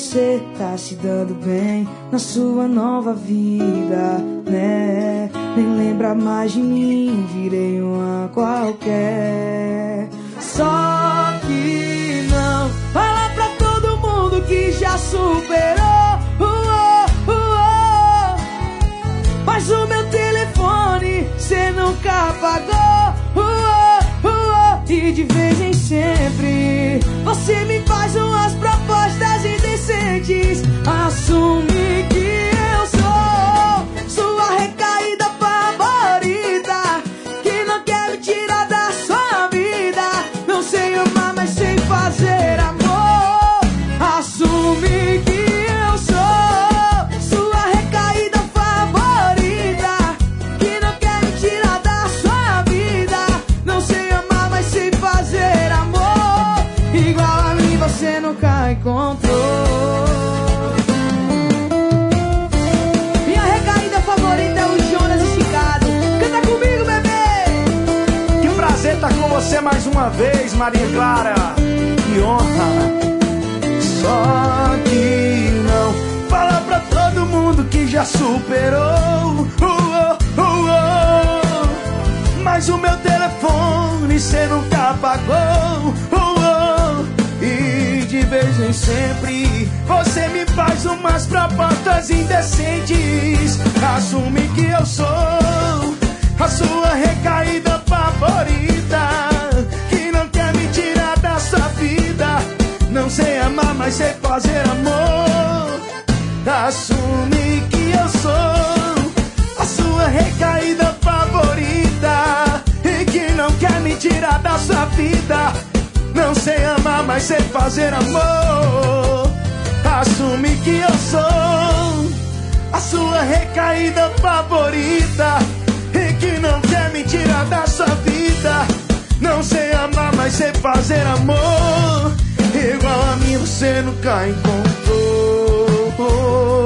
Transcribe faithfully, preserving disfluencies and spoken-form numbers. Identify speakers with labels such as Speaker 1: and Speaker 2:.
Speaker 1: você tá se dando bem na sua nova vida, né? Nem lembra mais de mim, virei uma qualquer. Só que não fala pra todo mundo que já superou, uh, uh, uh. Mas o meu telefone cê nunca apagou, uh, uh, uh. E de vez em sempre você me faz umas propostas indecentes. Assume que eu sou sua recaída favorita, que não quer me tirar da sua vida. Não sei amar, mas sei fazer amor. Assume que eu sou sua recaída favorita, que não quer me tirar da sua vida. Não sei amar, mas sei fazer amor. Igual a mim você nunca encontrou. Minha recaída favorita é o Jonas Esticado. Canta comigo, bebê.
Speaker 2: Que prazer estar com você mais uma vez, Maria Clara. Que honra. Só que não fala pra todo mundo que já superou, uh, uh, uh, uh. Mas o meu telefone cê nunca apagou, uh, uh. E de vez em sempre você me faz umas propostas indecentes. Assume que eu sou a sua recaída favorita, que não quer me tirar da sua vida. Não sei amar, mas sei fazer amor. Assume que eu sou a sua recaída favorita, e que não quer me tirar da sua vida. Não sei amar, mas sei fazer amor. Assume que eu sou a sua recaída favorita, e que não quer me tirar da sua vida. Não sei amar, mas sei fazer amor. Igual a mim você nunca encontrou.